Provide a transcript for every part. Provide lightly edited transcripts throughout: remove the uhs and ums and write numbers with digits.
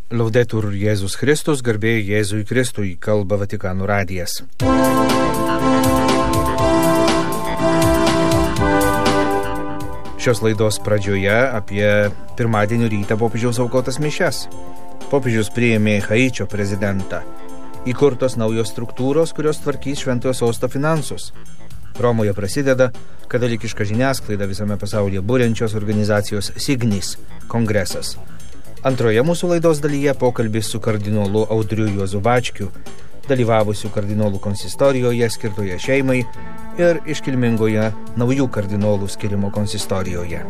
Laudetur Jėzus Kristus, garbė Jėzui Kristui, kalba Vatikano radijas. Šios laidos pradžioje apie pirmadienio rytą popiežiaus aukotas mišias. Popiežius priėmė Haičio prezidentą. Įkurtos naujos struktūros, kurios tvarkys Šventojo Sosto finansus. Romoje prasideda katalikiška žiniasklaida visame pasaulyje buriančios organizacijos Signis kongresas. Antroje mūsų laidos dalyje pokalbis su kardinolu Audriu Juozu Bačkiu, dalyvavusiu kardinolų konsistorijoje skirtoje šeimai ir iškilmingoje naujų kardinolų skirimo konsistorijoje.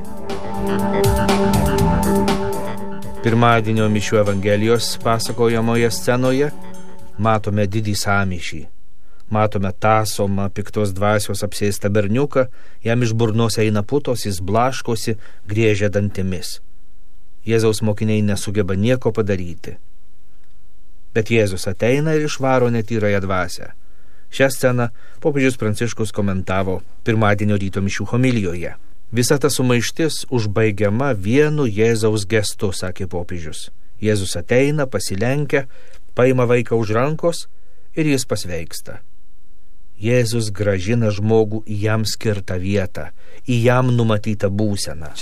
Pirmadienio mišių Evangelijos pasakojamoje scenoje matome didį sąmyšį. Matome tąsomą piktos dvasios apsėstą berniuką, jam iš burnos eina putos, jis blaškosi, griežia dantimis. Jėzaus mokiniai nesugeba nieko padaryti. Bet Jėzus ateina ir išvaro netyrąją dvasią. Šią sceną popiežius Pranciškus komentavo pirmadienio ryto mišių homilijoje. Visa ta sumaištis užbaigiama vienu Jėzaus gestu, sakė popiežius. Jėzus ateina, pasilenkia, paima vaiką už rankos ir jis pasveiksta. Jėzus grąžina žmogų į jam skirtą vietą, į jam numatytą būseną.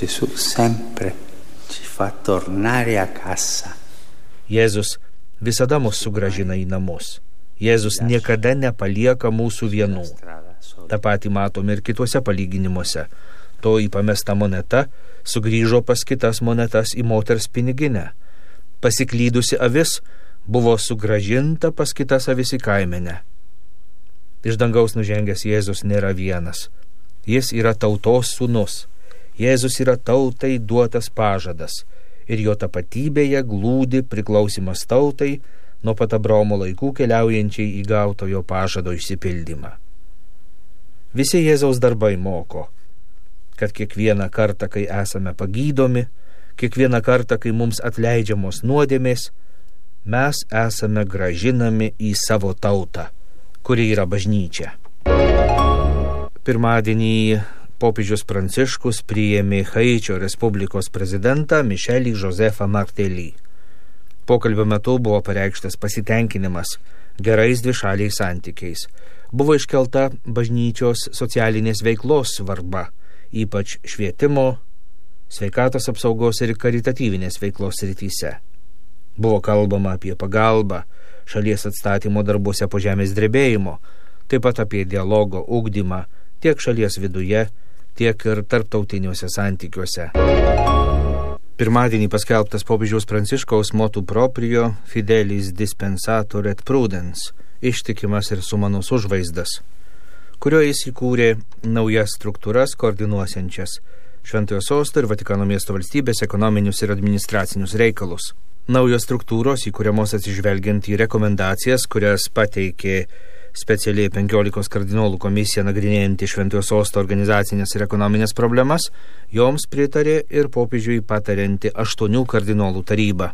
Jėzus visada mus sugrąžina į namus. Jėzus niekada nepalieka mūsų vienų. Ta patį matome ir kituose palyginimuose. Toji pamesta moneta sugrįžo pas kitas monetas į moters piniginę. Pasiklydusi avis buvo sugrąžinta pas kitas avis į kaimenę. Iš dangaus nužengęs Jėzus nėra vienas. Jis yra tautos sūnus. Jėzus yra tautai duotas pažadas ir jo tapatybėje glūdi priklausimas tautai nuo pat Abraomo laikų keliaujančiai į gautojo pažado išsipildymą. Visi Jėzaus darbai moko, kad kiekvieną kartą, kai esame pagydomi, kiekvieną kartą, kai mums atleidžiamos nuodėmės, mes esame grąžinami į savo tautą, kuri yra bažnyčia. Pirmadienį popiežius Pranciškus priėmė Haičio Respublikos prezidentą Mišelį Josefą Martelį. Pokalbio metu buvo pareikštas pasitenkinimas gerais dvišaliais santykiais. Buvo iškelta bažnyčios socialinės veiklos svarba, ypač švietimo, sveikatos apsaugos ir karitatyvinės veiklos srityse. Buvo kalbama apie pagalbą šalies atstatymo darbuose po žemės drebėjimo, taip pat apie dialogo ugdymą tiek šalies viduje, tiek ir tarptautiniuose santykiuose. Pirmadienį paskelbtas popiežiaus Pranciškaus motu proprio Fidelis dispensator et prudens, ištikimas ir sumanus užvaizdas, kurio jis įkūrė naujas struktūras koordinuosiančias Šventojo Sosto ir Vatikano miesto valstybės ekonominius ir administracinius reikalus. Naujos struktūros įkūriamos atsižvelgiant į rekomendacijas, kurias pateikė specialiai 15 kardinolų komisija nagrinėjanti Šventojo Sosto organizacinės ir ekonominės problemas, joms pritarė ir popiežiui patarianti 8 kardinolų taryba.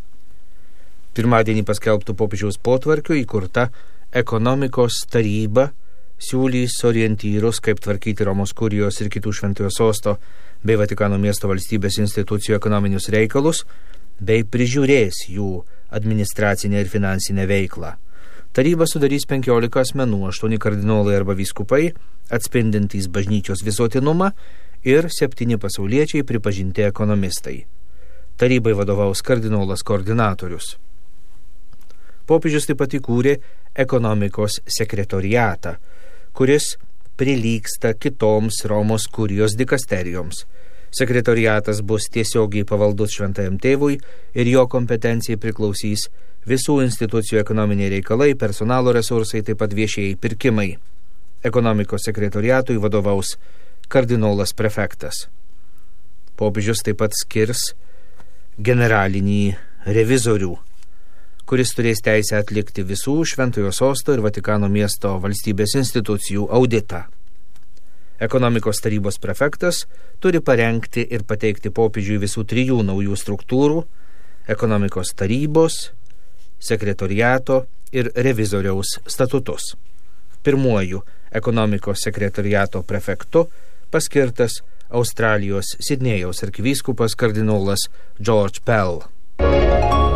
Pirmadienį paskelbtų popiežiaus potvarkiu įkurta ekonomikos taryba siūlys orientyrus, kaip tvarkyti Romos kurijos ir kitų Šventojo Sosto bei Vatikano miesto valstybės institucijų ekonominius reikalus, bei prižiūrės jų administracinę ir finansinę veiklą. Taryba sudarys 15 asmenų, 8 kardinolai arba vyskupai, atspindintys bažnyčios visuotinumą ir 7 pasauliečiai pripažinti ekonomistai. Tarybai vadovaus kardinolas koordinatorius. Popiežius taip pat įkūrė ekonomikos sekretoriatą, kuris prilygsta kitoms Romos kurijos dikasterijoms. Sekretoriatas bus tiesiogiai pavaldus Šventajam Tėvui ir jo kompetencijai priklausys visų institucijų ekonominiai reikalai, personalo resursai, taip pat viešieji pirkimai. Ekonomikos sekretoriatui vadovaus kardinolas prefektas. Popiežius taip pat skirs generalinį revizorių, kuris turės teisę atlikti visų Šventojo Sosto ir Vatikano miesto valstybės institucijų auditą. Ekonomikos tarybos prefektas turi parengti ir pateikti popiežiui visų 3 naujų struktūrų – ekonomikos tarybos, sekretoriato ir revizoriaus statutus. Pirmuoju ekonomikos sekretoriato prefektu paskirtas Australijos Sidnėjaus arkivyskupas kardinolas George Pell.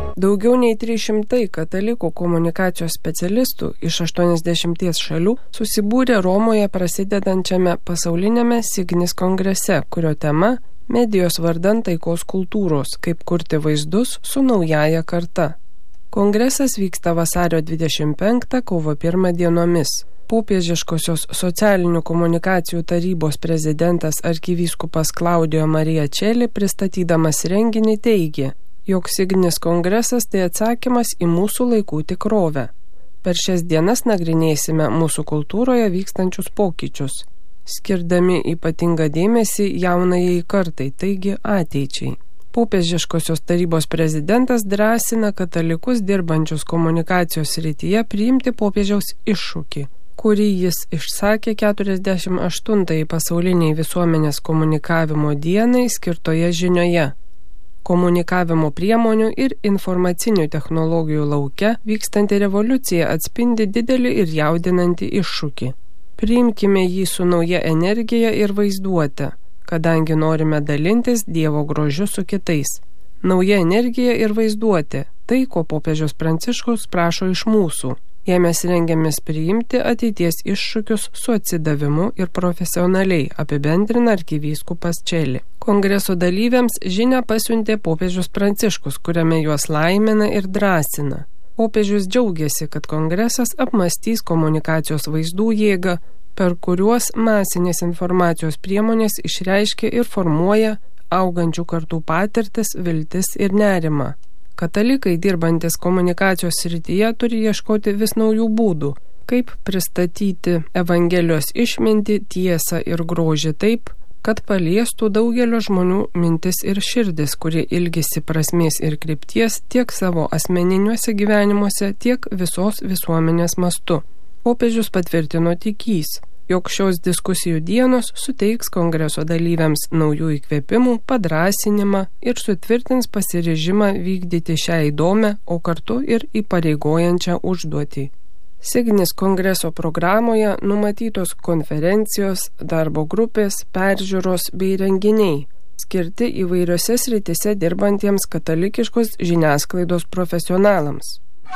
Daugiau nei 300 katalikų komunikacijos specialistų iš 80 šalių susibūrė Romoje prasidedančiame pasaulinėme Signis kongrese, kurio tema – medijos vardan taikos kultūros, kaip kurti vaizdus su naujaja karta. Kongresas vyksta vasario 25 kovo 1 dienomis. Popiežiškosios socialinių komunikacijų tarybos prezidentas arkivyskupas Claudio Maria Celli pristatydamas renginį teigė, jog Signis kongresas tai atsakymas į mūsų laikų tikrovę. Per šias dienas nagrinėsime mūsų kultūroje vykstančius pokyčius, skirdami ypatingą dėmesį jaunajai kartai, taigi ateičiai. Popiežiškosios tarybos prezidentas drąsina katalikus dirbančius komunikacijos srityje priimti popiežiaus iššūkį, kurį jis išsakė 48 pasauliniai visuomenės komunikavimo dienai skirtoje žinioje. Komunikavimo priemonių ir informacinių technologijų lauke vykstanti revoliucija atspindi didelį ir jaudinantį iššūkį. Priimkime jį su nauja energija ir vaizduote, kadangi norime dalintis Dievo grožiu su kitais. Nauja energija ir vaizduotė – tai, ko popiežius Pranciškus prašo iš mūsų, jei mes rengiamės priimti ateities iššūkius su atsidavimu ir profesionaliai, apibendrina arkivyskupas Celli. Kongreso dalyviams žinią pasiuntė popiežius Pranciškus, kuriame juos laimina ir drąsina. Popiežius džiaugiasi, kad kongresas apmąstys komunikacijos vaizdų jėgą, per kuriuos masinės informacijos priemonės išreiškia ir formuoja augančių kartų patirtis, viltis ir nerimą. Katalikai dirbantis komunikacijos srityje turi ieškoti vis naujų būdų, kaip pristatyti Evangelijos išmintį, tiesą ir grožį taip, kad paliestų daugelio žmonių mintis ir širdis, kurie ilgisi prasmės ir krypties tiek savo asmeniniuose gyvenimuose, tiek visos visuomenės mastu. Popiežius patvirtino tikys, jog šios diskusijų dienos suteiks kongreso dalyviams naujų įkvėpimų, padrąsinimą ir sutvirtins pasiryžimą vykdyti šią įdomią, o kartu ir įpareigojančią užduotį. Signis kongreso programoje numatytos konferencijos, darbo grupės, peržiūros bei renginiai, skirti įvairiose srityse dirbantiems katalikiškos žiniasklaidos profesionalams.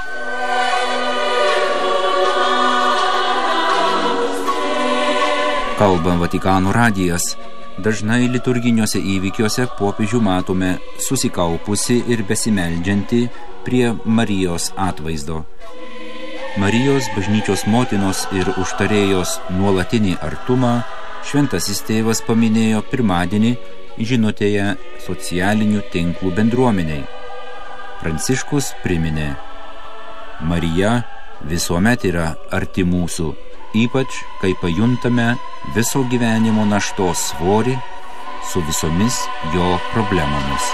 Kalba Vatikano radijas. Dažnai liturginiuose įvykiuose popiežių matome susikaupusi ir besimeldžianti prie Marijos atvaizdo. Marijos bažnyčios motinos ir užtarėjos nuolatinį artumą šventasis tėvas paminėjo pirmadienį žinutėje socialinių tinklų bendruomeniai. Pranciškus priminė: Marija visuomet yra arti mūsų, ypač kai pajuntame viso gyvenimo naštos svorį su visomis jo problemomis.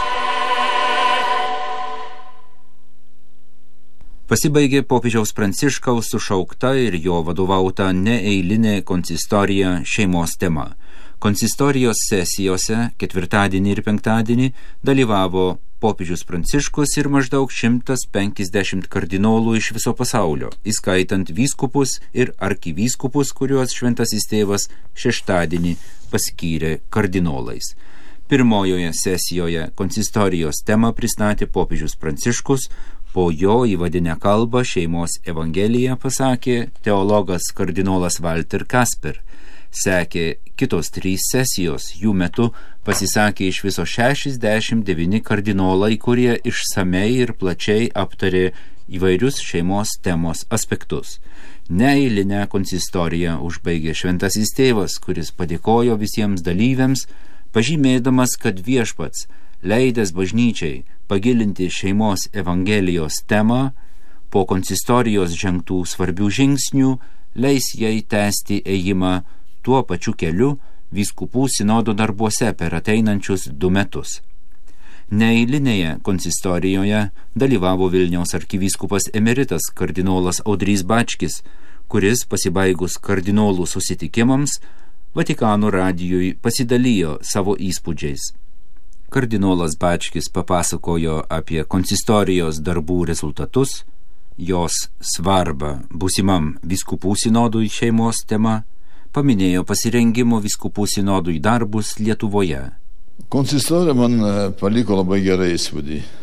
Pasibaigė popiežiaus Pranciškaus sušaukta ir jo vadovauta neeilinė konsistorija šeimos tema. Konsistorijos sesijose ketvirtadienį ir penktadienį dalyvavo popiežius Pranciškus ir maždaug 150 kardinolų iš viso pasaulio, įskaitant vyskupus ir arkivyskupus, kuriuos šventasis tėvas šeštadienį paskyrė kardinolais. Pirmojoje sesijoje konsistorijos temą pristatė popiežius Pranciškus, po jo įvadinę kalbą šeimos evangeliją pasakė teologas kardinolas Walter Kasper. Sekė kitos 3 sesijos, jų metu pasisakė iš viso 69 kardinolai, kurie išsamei ir plačiai aptarė įvairius šeimos temos aspektus. Neeilinę konsistoriją užbaigė šventasis tėvas, kuris padėkojo visiems dalyviams, pažymėdamas, kad viešpats, leidęs bažnyčiai pagilinti šeimos evangelijos temą, po konsistorijos žengtų svarbių žingsnių, leis jai tęsti ėjimą tuo pačiu keliu vyskupų sinodo darbuose per ateinančius 2 metus. Neeilinėje konsistorijoje dalyvavo Vilniaus arkivyskupas emeritas kardinolas Audrys Bačkis, kuris pasibaigus kardinolų susitikimams Vatikano radijui pasidalijo savo įspūdžiais. Kardinolas Bačkis papasakojo apie konsistorijos darbų rezultatus, jos svarbą būsimam vyskupų sinodui šeimos tema, paminėjo pasirengimo vyskupų sinodui darbus Lietuvoje. Konsistorija man paliko labai gerą įspūdį.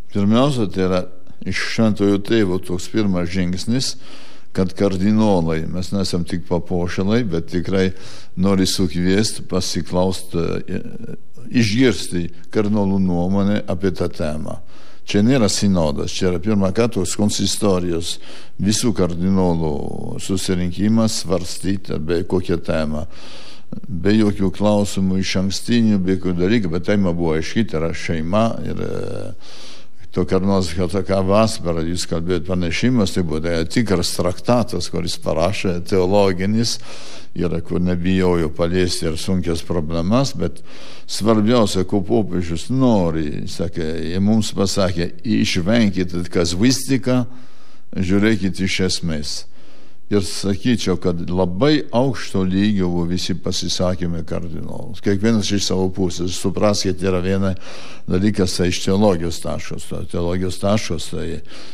Pirmiausia, tai yra iš Šventojo Tėvo toks pirmas žingsnis, kad kardinolai, mes nesam tik papuošalai, bet tikrai nori sukviesti, pasiklausti, išgirsti kardinolų nuomonę apie tą temą. Čia nėra sinodas, čia yra pirmą kartą konsistorijos visų kardinolų susirinkimas svarstyti apie kokią temą. Be jokių klausimų iš ankstinių, be jokių dalykų, bet tema buvo aiški, tai yra šeima ir to kardinolas H.K. Vasberą, jūs kalbėjot pranešimas, tai buvo tikras traktatas, kuris parašė teologinis, kur nebijojo paliesti ir sunkias problemas, bet svarbiausia, ko popiežius nori, sakė, mums pasakė, išvenkite kazuistiką, žiūrėkite iš esmės. Ir sakyčiau, kad labai aukšto lygio buvo visi pasisakymai kardinolus. Kiekvienas iš savo pusės. Supraskite, yra viena dalykas, tai iš teologijos taškos. Teologijos taškos, tai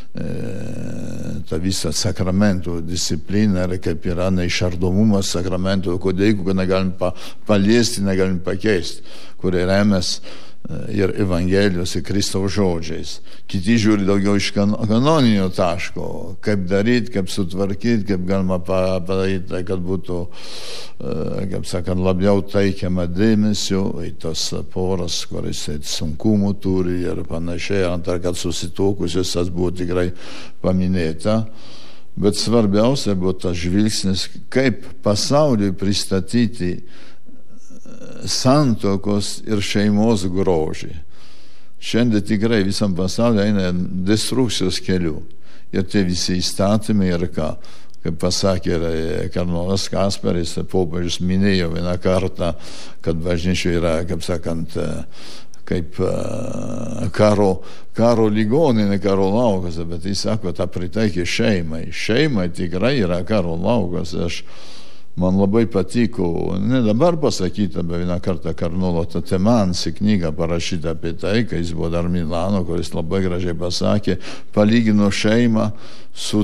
ta visa sakramentų disciplina, kaip yra neišardomumas sakramentų, kodėl negalim paliesti, negalim pakeisti, kurie remės ir Evangelijos, ir Kristaus žodžiais. Kiti žiūri daugiau iš kanoninio taško, kaip daryti, kaip sutvarkyti, kaip galima padaryti, kad būtų, kaip sakant, labiau teikiama dėmesio į tas poras, kuris sunkumų turi ir panašiai, antar, kad susituokusios tas buvo tikrai paminėta. Bet svarbiausia buvo tas žvilgsnis, kaip pasauliui pristatyti santokos ir šeimos grožį. Šiandien tikrai visam pasauliu eina destrukcijos keliu. Ir tie visi įstatymai ir ką, kaip pasakė kardinolas Kasperis, popiežius minėjo vieną kartą, kad bažnyčia yra, kaip sakant, kaip karo ligoninė, karo laukas, bet jis sako, tą pritaikė šeimai. Šeimai tikrai yra karo laukas. Man labai patiko, ne dabar pasakyta, bet vieną kartą kardinolo Tatemansi knygą parašyta apie tai, kai jis buvo dar Milano, kuris labai gražiai pasakė, palygino šeimą su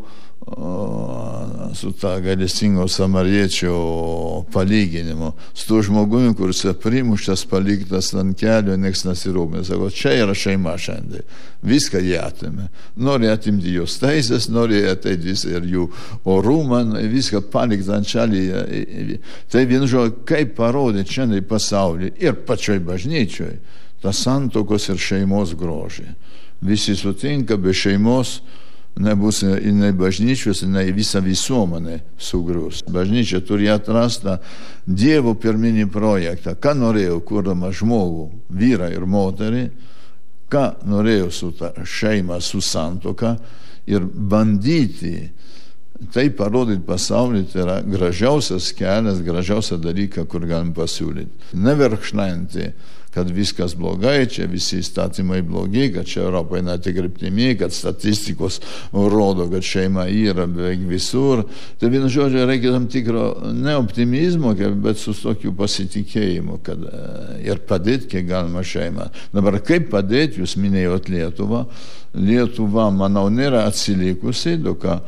ta gailestingo samariečio palyginimu, su tuo žmogumi, kuris primuštas, paliktas ant kelio, nieks nesirūpina. Sako, čia yra šeima šiandien. Viską jie atėmė. Nori atimti jos teisės, nori ateiti ir jų orumą, viską palikti ant šalį. Tai vienu žodžiu, kaip parodyti šiandien pasaulį ir pačioj bažnyčioj tą santokos ir šeimos grožį. Visi sutinka, be šeimos nebus nei bažnyčios, nei visa visuomenė sugrius. Bažnyčia turi atrasti Dievo pirminį projektą, ką norėjo kurdama žmogų, vyrą ir moterį, ką norėjo su ta šeima, su santuoka ir bandyti tai parodyti pasaulyje, tai yra gražiausias kelias, gražiausia dalyka, kur galim pasiūlyti. Neverkšnanti, kad viskas blogai, čia visi įstatymai blogi, kad čia Europoje netik kryptimi, kad statistikos rodo, kad šeima yra beveik visur. Tai vienu žodžiu reikia tam tikro ne optimizmo, bet su tokiu pasitikėjimu, kad ir padėti, kiek galima šeimą. Dabar kaip padėti, jūs minėjot Lietuvą. Lietuva, manau, nėra atsilikusi, doka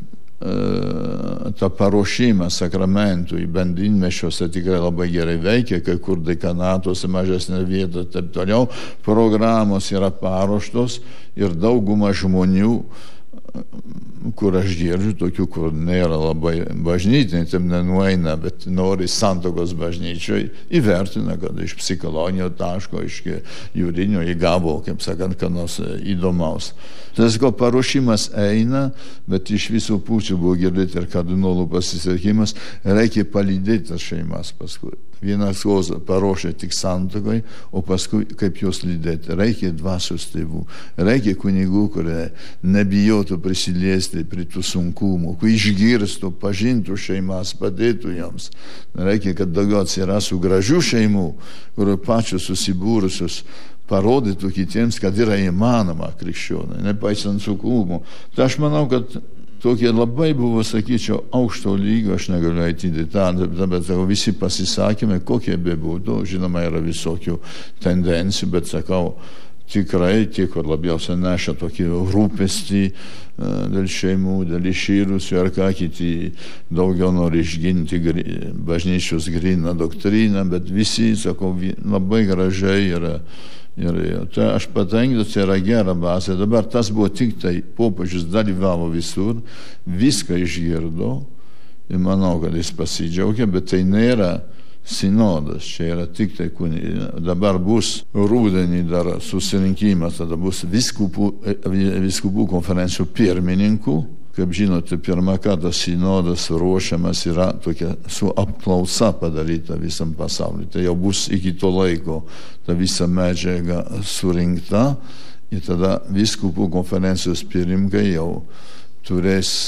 tą paruošimą sakramentui bendrinmešiuose tikrai labai gerai veikia, kai kur dekanatuose mažesnė vieta ir taip toliau. Programos yra paruoštos ir dauguma žmonių, kur aš girdžiu, tokių, kur nėra labai bažnytiniai, taip nenueina, bet nori santokos bažnyčioje, įvertina, kad iš psichologinio taško, iš juridinio įgavo, kaip sakant, ką nors įdomaus. Tas paruošimas eina, bet iš visų pusių buvo girdėti ir kardinolų pasisakymas, reikia palydėti tas šeimas paskui. Vienas paruošia tik santuokai, o paskui kaip juos lydėti. Reikia dvasios tėvų, reikia kunigų, kurie nebijotų prisiliesti prie tų sunkumų, kurie išgirstų, pažintų šeimas, padėtų joms. Reikia, kad daugiau atsirastų gražių šeimų, kurie pačios susibūrusios parodytų kitiems, kad yra įmanoma krikščionai, nepaisant sunkumų. Tai aš manau, kad tokie labai buvo, sakyčiau, aukšto lygio, aš negaliu eiti į detalę, bet visi pasisakymai, kokie bebūtų, žinoma, yra visokių tendencijų, bet sakau, tikrai tie, kur labiausiai neša tokį rūpestį dėl šeimų, dėl išyrusių, ar ką kiti daugiau nori išginti bažnyčios gryną doktriną, bet visi, sakau, labai gražiai yra Ir tai aš patenkintas, tai yra gera bazė. Dabar tas buvo tik tai, popiežius dalyvavo visur, viską išgirdo ir manau, kad jis pasidžiaugia, bet tai nėra sinodas, čia yra tik tai dabar bus rudenį dar susirinkimas, tada bus vyskupų konferencijų pirmininkų. Kaip žinote, pirmą kartą sinodas ruošiamas yra tokia su apklausa padaryta visam pasauliu. Tai jau bus iki to laiko ta visa medžiaga surinkta ir tada vyskupų konferencijos pirmininkai jau turės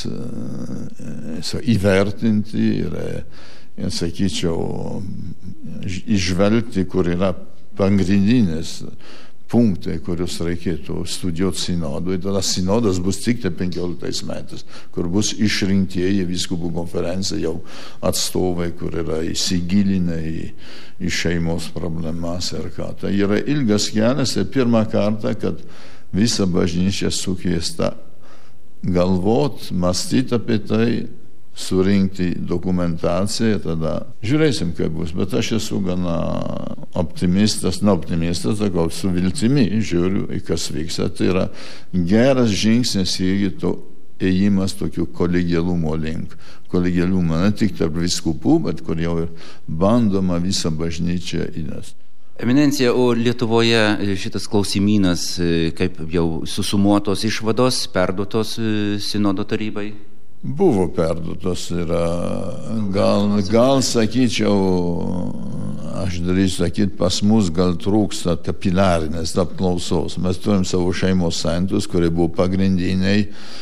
įvertinti ir sakyčiau, išvelgti, kur yra pagrindinės punktai, kuriuos reikėtų studijuoti sinodui. Tada sinodas bus tik 15 metais, kur bus išrinktieji vyskupų konferencija jau atstovai, kur yra įsigilinę į šeimos problemas ir ką. Tai yra ilgas kelias ir pirmą kartą, kad visa bažnyčia sukviesta galvot, mąstyti apie tai, surinkti dokumentaciją, tada žiūrėsim, kaip bus. Bet aš esu gana optimistas, sakau, su viltimi žiūriu, į kas vyksta. Tai yra geras žingsnis irgi to ėjimas tokių kolegialumo link. Kolegialumo ne tik tarp vyskupų, bet kur jau ir bandoma visą bažnyčią įnešti. Eminencija, o Lietuvoje šitas klausimynas, kaip jau susumuotos išvados, perduotos sinodo tarybai? Buvo perduotos ir gal sakyčiau, aš darysiu sakyti, pas mus gal trūksta kapilarinės apklausos. Mes turim savo šeimos santus, kurie buvo pagrindiniai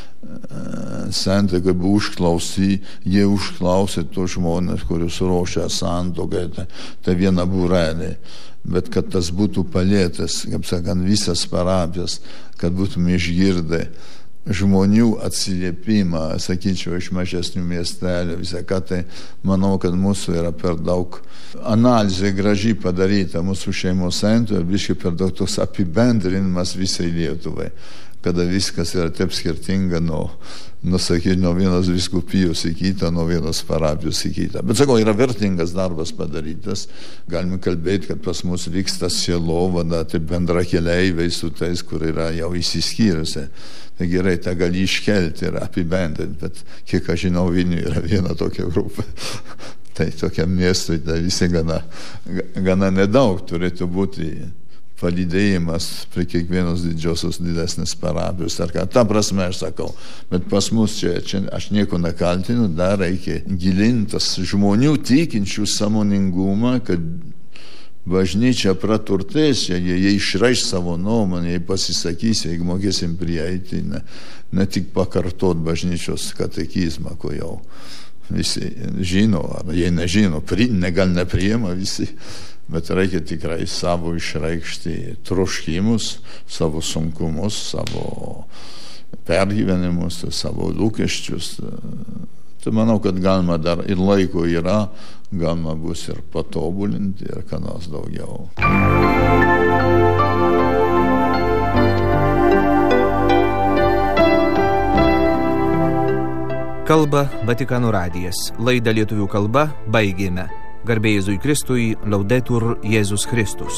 santuokai, buvo užklausti, jie užklausė tos žmonės, kuriuos ruošia santuokai, tai viena būrelė. Bet kad tas būtų palėtas, kaip sakant, visas parapijas, kad būtume išgirdę žmonių atsiliepimą, sakyčiau, iš mažesnių miestelių, visą ką, tai manau, kad mūsų yra per daug analizė gražiai padaryta, mūsų šeimos santuokai, biškai per daug toks apibendrinimas visai Lietuvai, kada viskas yra taip skirtinga nuo vienos vyskupijos į kitą, nuo vienos parapijos į kitą. Bet sakau, yra vertingas darbas padarytas. Galime kalbėti, kad pas mus vyksta sielovada, tai bendrakeleiviai su tais, kur yra jau įsiskyrusi. Tai gerai, tą gali iškelti ir apibendrinti, bet kiek aš žinau, Vilniuje yra viena tokia grupė. Tai tokiam miestui tai visi gana nedaug turėtų būti palydėjimas prie kiekvienos didžiosios didesnės parapijos. Ta prasme aš sakau, bet pas mus čia aš nieko nekaltinu, dar reikia gilintas žmonių tikinčių sąmoningumą, kad bažnyčia praturtės, jie išreiš savo nuomonę, jie pasisakys, jeigu mokėsim prieiti, ne tik pakartot bažnyčios katekizmą, ko jau visi žino, ar jie nežino, gal nepriima visi, bet reikia tikrai savo išreikšti troškimus, savo sunkumus, savo pergyvenimus, savo lūkesčius. Tai manau, kad galima dar ir laiko yra, galima bus ir patobulinti ir ką nors daugiau. Kalba Vatikano radijas. Laidą lietuvių kalba baigėme. Garbė Jėzui Kristui, Laudetur Jėzus Kristus.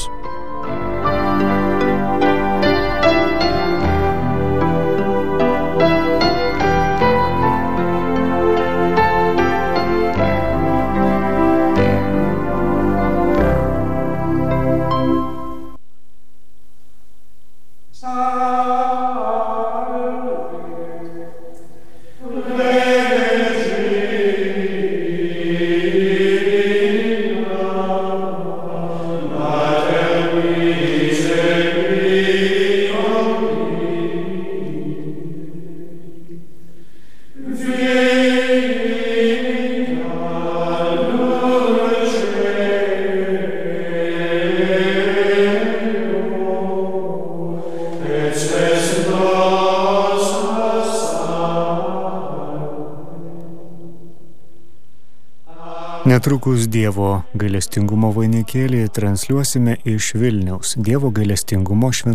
Netrukus Dievo gailestingumo vainikėlį transliuosime iš Vilniaus. Dievo gailestingumo šventųjų